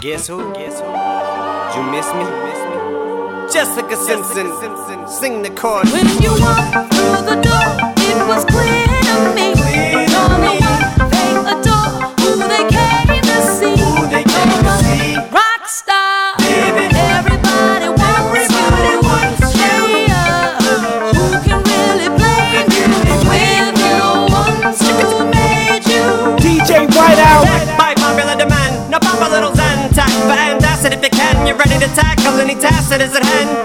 Guess who? Did you miss me? Jessica Simpson, sing the chorus. When you walked through the door, it was clear to me. You're the one they adore, who they came to see. Rock star, everybody wants you. Yeah, who can really blame you with the ones who made you? DJ Whiteout. By popular demand, now pop a little Zantac for antacid if you can. You're ready to tackle any task that is at hand.